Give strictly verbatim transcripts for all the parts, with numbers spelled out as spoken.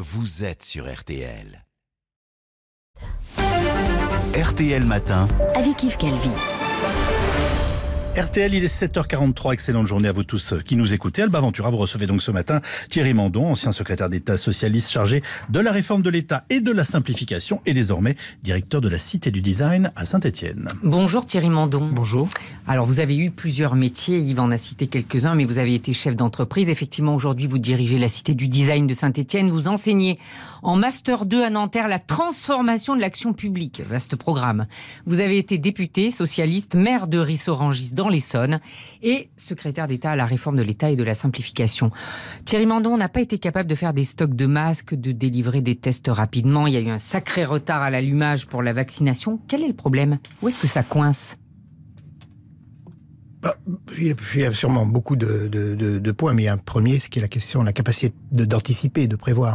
vous êtes sur R T L. R T L Matin avec Yves Calvi. R T L, il est sept heures quarante-trois. Excellente journée à vous tous qui nous écoutez. Alba Ventura, vous recevez donc ce matin Thierry Mandon, ancien secrétaire d'État socialiste chargé de la réforme de l'État et de la simplification et désormais directeur de la Cité du Design à Saint-Étienne. Bonjour Thierry Mandon. Bonjour. Alors vous avez eu plusieurs métiers, Yves en a cité quelques-uns, mais vous avez été chef d'entreprise. Effectivement, aujourd'hui vous dirigez la Cité du Design de Saint-Étienne. Vous enseignez en Master deux à Nanterre la transformation de l'action publique. Vaste programme. Vous avez été député socialiste, maire de Ris-Orangis dans l'Essonne et secrétaire d'État à la réforme de l'État et de la simplification. Thierry Mandon n'a pas été capable de faire des stocks de masques, de délivrer des tests rapidement. Il y a eu un sacré retard à l'allumage pour la vaccination. Quel est le problème ? Où est-ce que ça coince ? Bah, il y a sûrement beaucoup de, de, de, de points, mais il y a un premier, c'est qui est la question, la capacité de, d'anticiper, de prévoir.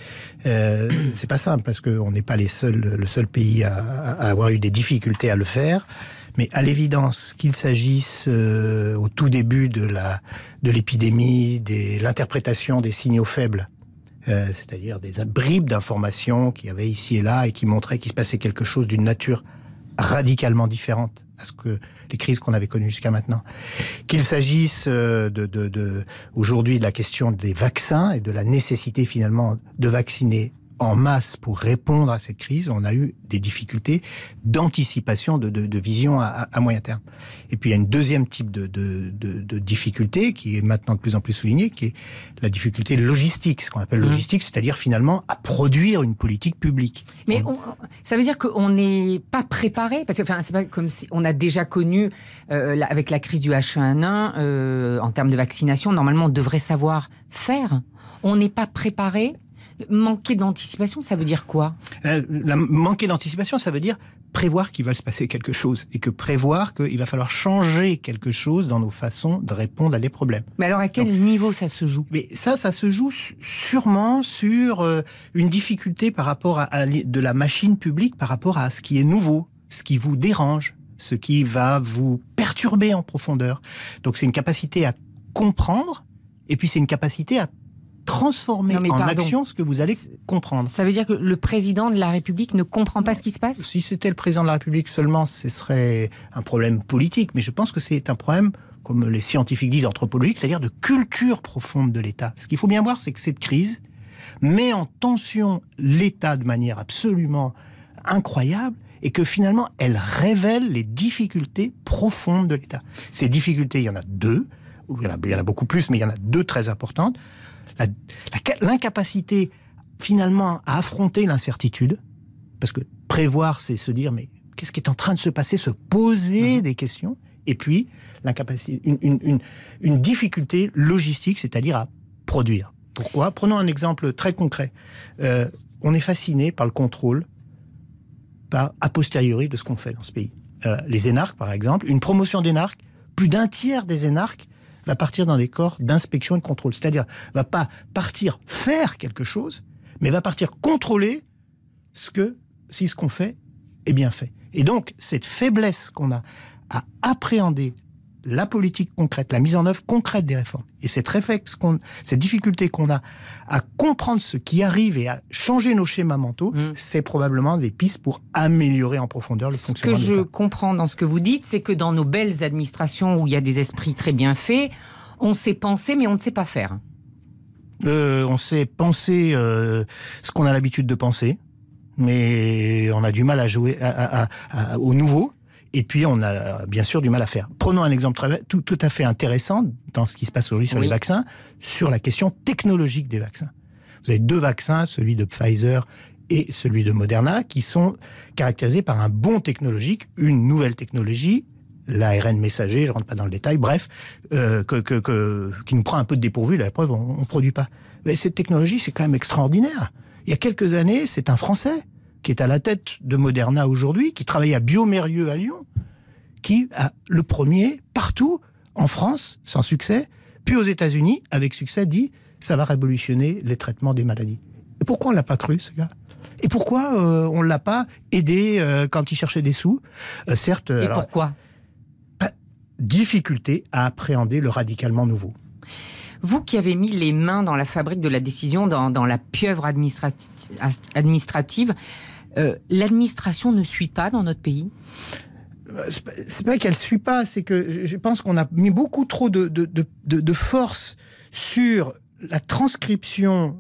Euh, c'est pas simple parce qu'on n'est pas les seuls, le seul pays à, à avoir eu des difficultés à le faire. Mais à l'évidence, qu'il s'agisse euh, au tout début de la de l'épidémie, de l'interprétation des signaux faibles, euh, c'est-à-dire des bribes d'informations qu'il y avait ici et là et qui montraient qu'il se passait quelque chose d'une nature radicalement différente à ce que les crises qu'on avait connues jusqu'à maintenant. Qu'il s'agisse de, de, de aujourd'hui de la question des vaccins et de la nécessité finalement de vacciner en masse pour répondre à cette crise, on a eu des difficultés d'anticipation, de, de, de vision à, à moyen terme. Et puis il y a une deuxième type de, de, de, de difficulté qui est maintenant de plus en plus soulignée, qui est la difficulté logistique, ce qu'on appelle mmh. logistique, c'est-à-dire finalement à produire une politique publique. Mais on, ça veut dire qu'on n'est pas préparé, parce que enfin c'est pas comme si on a déjà connu euh, avec la crise du H un N un euh, en termes de vaccination. Normalement, on devrait savoir faire. On n'est pas préparé. Manquer d'anticipation, ça veut dire quoi ? euh, la, Manquer d'anticipation, ça veut dire prévoir qu'il va se passer quelque chose et que prévoir qu'il va falloir changer quelque chose dans nos façons de répondre à des problèmes. Mais alors à quel Donc, niveau ça se joue ? Mais ça, ça se joue sûrement sur euh, une difficulté par rapport à, à de la machine publique, par rapport à ce qui est nouveau, ce qui vous dérange, ce qui va vous perturber en profondeur. Donc c'est une capacité à comprendre et puis c'est une capacité à transformer non, en pardon. action ce que vous allez comprendre. Ça veut dire que le président de la République ne comprend pas ce qui se passe ? Si c'était le président de la République seulement, ce serait un problème politique, mais je pense que c'est un problème, comme les scientifiques disent, anthropologique, c'est-à-dire de culture profonde de l'État. Ce qu'il faut bien voir, c'est que cette crise met en tension l'État de manière absolument incroyable et que finalement, elle révèle les difficultés profondes de l'État. Ces difficultés, il y en a deux, ou il y en a, il y en a beaucoup plus, mais il y en a deux très importantes. La, la, l'incapacité finalement à affronter l'incertitude, parce que prévoir c'est se dire mais qu'est-ce qui est en train de se passer, se poser mmh. des questions, et puis l'incapacité, une, une, une, une difficulté logistique, c'est-à-dire à produire. Pourquoi ? Prenons un exemple très concret. Euh, on est fasciné par le contrôle, par a posteriori de ce qu'on fait dans ce pays. Euh, les énarques par exemple, une promotion d'énarques, plus d'un tiers des énarques va partir dans des corps d'inspection et de contrôle. C'est-à-dire, va pas partir faire quelque chose, mais va partir contrôler ce que, si ce qu'on fait est bien fait. Et donc, cette faiblesse qu'on a à appréhender la politique concrète, la mise en œuvre concrète des réformes, et cette réflexe qu'on, cette difficulté qu'on a à comprendre ce qui arrive et à changer nos schémas mentaux, mmh. c'est probablement des pistes pour améliorer en profondeur le ce fonctionnement de l'État. Ce que je comprends dans ce que vous dites, c'est que dans nos belles administrations où il y a des esprits très bien faits, on sait penser mais on ne sait pas faire. Euh, on sait penser euh, ce qu'on a l'habitude de penser, mais on a du mal à jouer à, à, à, au nouveau. Et puis, on a bien sûr du mal à faire. Prenons un exemple très, tout, tout à fait intéressant dans ce qui se passe aujourd'hui sur oui. les vaccins, sur la question technologique des vaccins. Vous avez deux vaccins, celui de Pfizer et celui de Moderna, qui sont caractérisés par un bond technologique, une nouvelle technologie, l'A R N messager, je ne rentre pas dans le détail, bref, euh, que, que, que, qui nous prend un peu de dépourvu, la preuve, on ne produit pas. Mais cette technologie, c'est quand même extraordinaire. Il y a quelques années, c'est un Français qui est à la tête de Moderna aujourd'hui, qui travaille à Biomérieux à Lyon, qui a le premier, partout, en France, sans succès, puis aux États-Unis, avec succès, dit « ça va révolutionner les traitements des maladies ». Et pourquoi on ne l'a pas cru, ce gars ? Et pourquoi euh, on ne l'a pas aidé euh, quand il cherchait des sous ? euh, Certes. Et alors, pourquoi ? Difficulté à appréhender le radicalement nouveau. Vous qui avez mis les mains dans la fabrique de la décision, dans, dans la pieuvre administrati- administrative, euh, l'administration ne suit pas dans notre pays ? C'est pas, c'est pas qu'elle ne suit pas, c'est que je pense qu'on a mis beaucoup trop de, de, de, de, de force sur la transcription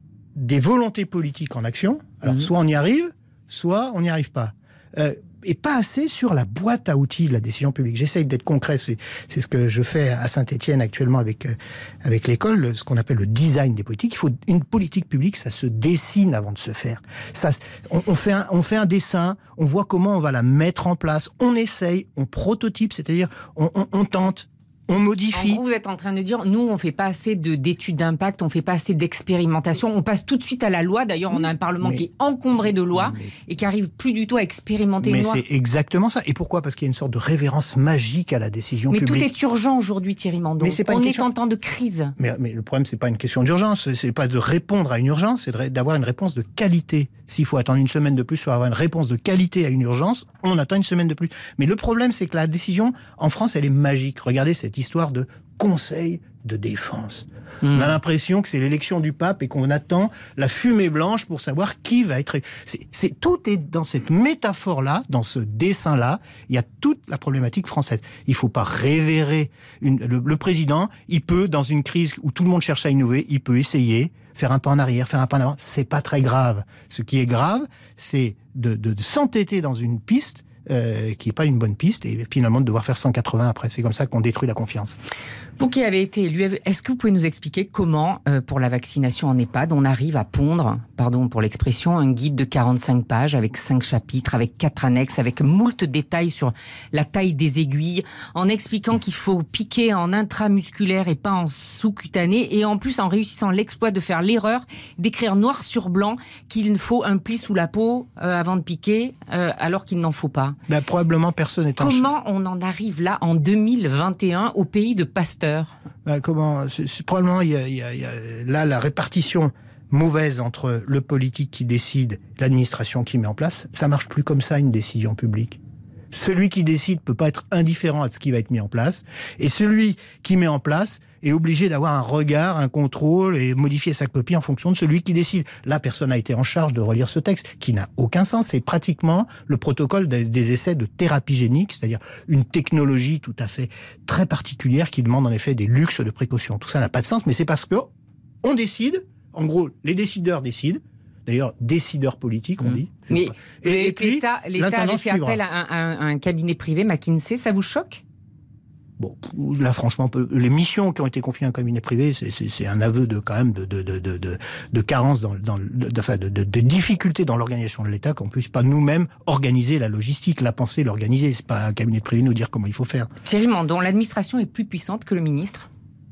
des volontés politiques en action. Alors, mmh. soit on y arrive, soit on n'y arrive pas. Euh, et pas assez sur la boîte à outils de la décision publique. J'essaye d'être concret, c'est, c'est ce que je fais à Saint-Étienne actuellement avec, euh, avec l'école, ce qu'on appelle le design des politiques. Il faut une politique publique, ça se dessine avant de se faire. Ça, on, on, fait un, on fait un dessin, on voit comment on va la mettre en place, on essaye, on prototype, c'est-à-dire on, on, on tente, on modifie. En gros, vous êtes en train de dire, nous, on ne fait pas assez de, d'études d'impact, on ne fait pas assez d'expérimentation, on passe tout de suite à la loi. D'ailleurs, on a un Parlement mais, qui est encombré de lois mais, et qui n'arrive plus du tout à expérimenter mais une loi. Mais c'est exactement ça. Et pourquoi ? Parce qu'il y a une sorte de révérence magique à la décision mais publique. Mais tout est urgent aujourd'hui, Thierry Mandon. Mais c'est pas on une est question... en temps de crise. Mais, mais le problème, c'est pas une question d'urgence. C'est pas de répondre à une urgence, c'est de, d'avoir une réponse de qualité. S'il faut attendre une semaine de plus pour avoir une réponse de qualité à une urgence, on attend une semaine de plus. Mais le problème, c'est que la décision, en France, elle est magique. Regardez cette histoire de conseil de défense. Mmh. On a l'impression que c'est l'élection du pape et qu'on attend la fumée blanche pour savoir qui va être... C'est, c'est, tout est dans cette métaphore-là, dans ce dessin-là, il y a toute la problématique française. Il ne faut pas révérer... Une, le, le président, il peut, dans une crise où tout le monde cherche à innover, il peut essayer, faire un pas en arrière, faire un pas en avant. C'est pas très grave. Ce qui est grave, c'est de, de, de s'entêter dans une piste Euh, qui n'est pas une bonne piste, et finalement de devoir faire cent quatre-vingts après. C'est comme ça qu'on détruit la confiance. Vous qui avez été élu, est-ce que vous pouvez nous expliquer comment, euh, pour la vaccination en EHPAD, on arrive à pondre, pardon pour l'expression, un guide de quarante-cinq pages, avec cinq chapitres, avec quatre annexes, avec moult détails sur la taille des aiguilles, en expliquant qu'il faut piquer en intramusculaire et pas en sous-cutané, et en plus en réussissant l'exploit de faire l'erreur d'écrire noir sur blanc qu'il faut un pli sous la peau euh, avant de piquer, euh, alors qu'il n'en faut pas. Ben, probablement personne n'est en Comment on en arrive là, en deux mille vingt et un, au pays de Pasteur ? Ben, comment c'est, c'est, Probablement, il y a, il y a, il y a là la répartition mauvaise entre le politique qui décide, l'administration qui met en place. Ça marche plus comme ça, une décision publique. Celui qui décide peut pas être indifférent à ce qui va être mis en place. Et celui qui met en place est obligé d'avoir un regard, un contrôle et modifier sa copie en fonction de celui qui décide. La personne a été en charge de relire ce texte, qui n'a aucun sens. C'est pratiquement le protocole des, des essais de thérapie génique, c'est-à-dire une technologie tout à fait très particulière qui demande en effet des luxes de précaution. Tout ça n'a pas de sens, mais c'est parce que on décide. En gros, les décideurs décident. D'ailleurs, décideurs politiques, on dit. Mais et, et puis, l'État, l'État avait fait appel à un, à un cabinet privé, McKinsey, ça vous choque ? Bon, là, franchement, les missions qui ont été confiées à un cabinet privé, c'est, c'est, c'est un aveu de, quand même, de, de, de, de, de carence, dans, dans, de, enfin, de, de, de difficulté dans l'organisation de l'État, qu'on ne puisse pas nous-mêmes organiser la logistique, la penser, l'organiser. C'est pas un cabinet privé nous dire comment il faut faire. Thierry Mandon, l'administration est plus puissante que le ministre ?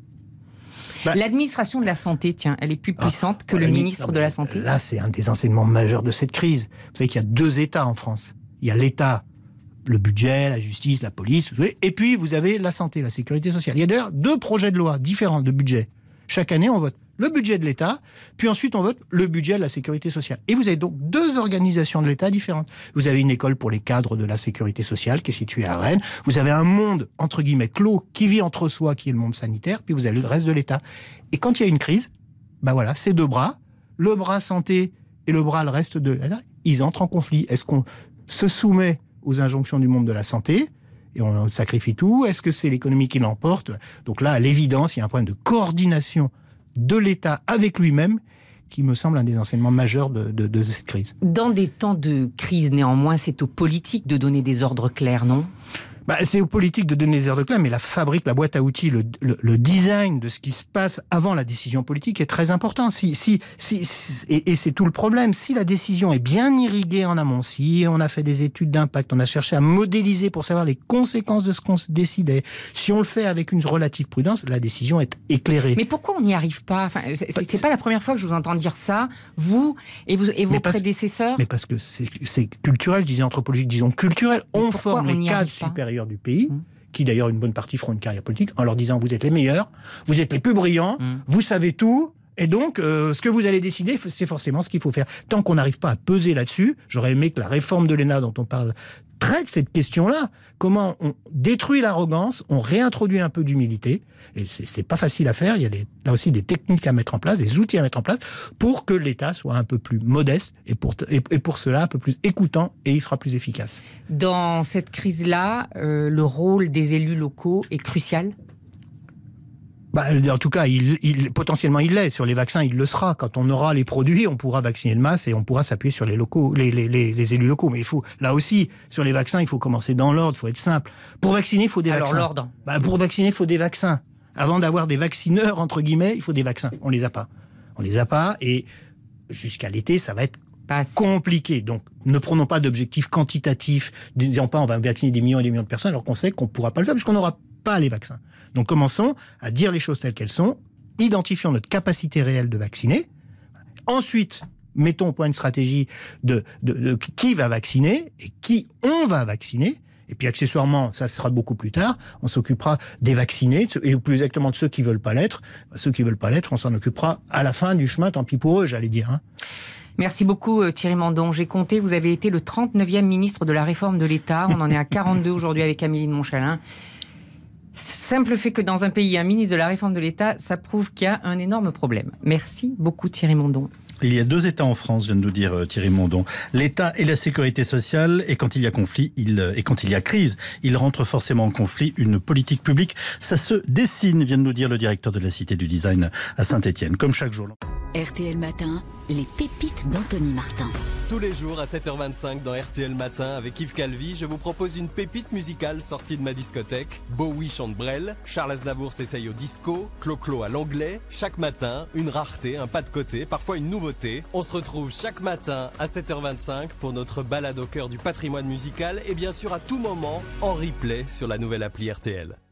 Bah, L'administration de la santé, tiens, elle est plus puissante ah, que le ministre non, de la Santé ? Là, c'est un des enseignements majeurs de cette crise. Vous savez qu'il y a deux États en France. Il y a l'État, le budget, la justice, la police, et puis vous avez la santé, la sécurité sociale. Il y a d'ailleurs deux projets de loi différents de budget. Chaque année, on vote le budget de l'État, puis ensuite on vote le budget de la sécurité sociale. Et vous avez donc deux organisations de l'État différentes. Vous avez une école pour les cadres de la sécurité sociale qui est située à Rennes. Vous avez un monde, entre guillemets, clos, qui vit entre soi, qui est le monde sanitaire, puis vous avez le reste de l'État. Et quand il y a une crise, ben voilà, ces deux bras, le bras santé et le bras le reste de l'État, ils entrent en conflit. Est-ce qu'on se soumet aux injonctions du monde de la santé et on sacrifie tout? Est-ce que c'est l'économie qui l'emporte? Donc là, à l'évidence, il y a un problème de coordination de l'État avec lui-même, qui me semble un des enseignements majeurs de, de, de cette crise. Dans des temps de crise, néanmoins, c'est aux politiques de donner des ordres clairs, non ? Bah, c'est aux politiques de donner des ordres clairs, mais la fabrique, la boîte à outils, le, le, le design de ce qui se passe avant la décision politique est très important. Si, si, si, si, et, et c'est tout le problème. Si la décision est bien irriguée en amont, si on a fait des études d'impact, on a cherché à modéliser pour savoir les conséquences de ce qu'on décidait, si on le fait avec une relative prudence, la décision est éclairée. Mais pourquoi on n'y arrive pas? Enfin, c'est, c'est, c'est pas la première fois que je vous entends dire ça, vous et, vous, et vos parce, prédécesseurs. Mais parce que c'est, c'est culturel, je disais anthropologique, disons culturel. On forme les cadres supérieurs du pays, mmh. qui d'ailleurs une bonne partie feront une carrière politique, en leur disant vous êtes les meilleurs, vous êtes les plus brillants, mmh. vous savez tout, et donc euh, ce que vous allez décider, c'est forcément ce qu'il faut faire. Tant qu'on n'arrive pas à peser là-dessus, j'aurais aimé que la réforme de l'E N A dont on parle traite cette question-là. Comment on détruit l'arrogance, on réintroduit un peu d'humilité. Et c'est, c'est pas facile à faire. Il y a des, là aussi des techniques à mettre en place, des outils à mettre en place pour que l'État soit un peu plus modeste et pour, et, et pour cela un peu plus écoutant, et il sera plus efficace. Dans cette crise-là, euh, le rôle des élus locaux est crucial. Bah, en tout cas, il, il, potentiellement il l'est. Sur les vaccins, il le sera. Quand on aura les produits, on pourra vacciner de masse et on pourra s'appuyer sur les locaux, les, les, les, les élus locaux. Mais il faut, là aussi, sur les vaccins, il faut commencer dans l'ordre, il faut être simple. Pour vacciner, il faut des Alors, vaccins. l'ordre. Bah, pour vacciner, il faut des vaccins. Avant d'avoir des vaccineurs, entre guillemets, il faut des vaccins. On les a pas. On les a pas et jusqu'à l'été, ça va être compliqué. Donc, ne prenons pas d'objectifs quantitatifs, ne disons pas on va vacciner des millions et des millions de personnes alors qu'on sait qu'on pourra pas le faire puisqu'on n'aura pas les vaccins. Donc commençons à dire les choses telles qu'elles sont, identifions notre capacité réelle de vacciner, ensuite mettons au point une stratégie de, de, de qui va vacciner et qui on va vacciner, et puis accessoirement, ça sera beaucoup plus tard, on s'occupera des vaccinés, et plus exactement de ceux qui veulent pas l'être. Ceux qui veulent pas l'être, on s'en occupera à la fin du chemin, tant pis pour eux, j'allais dire. Hein. Merci beaucoup Thierry Mandon. J'ai compté, vous avez été le trente-neuvième ministre de la réforme de l'État, on en est à quarante-deux aujourd'hui avec Amélie de Montchalin. Simple fait que dans un pays, un ministre de la réforme de l'État, ça prouve qu'il y a un énorme problème. Merci beaucoup Thierry Mandon. Il y a deux États en France, vient de nous dire Thierry Mandon. L'État et la sécurité sociale, et quand il y a conflit, il, et quand il y a crise, il rentre forcément en conflit. Une politique publique, ça se dessine, vient de nous dire le directeur de la Cité du Design à Saint-Étienne. Comme chaque jour. R T L Matin, les pépites d'Anthony Martin. Tous les jours à sept heures vingt-cinq dans R T L Matin avec Yves Calvi, je vous propose une pépite musicale sortie de ma discothèque. Bowie chante Brel, Charles Aznavour s'essaye au disco, Clo-Clo à l'anglais. Chaque matin, une rareté, un pas de côté, parfois une nouveauté. On se retrouve chaque matin à sept heures vingt-cinq pour notre balade au cœur du patrimoine musical et bien sûr à tout moment en replay sur la nouvelle appli R T L.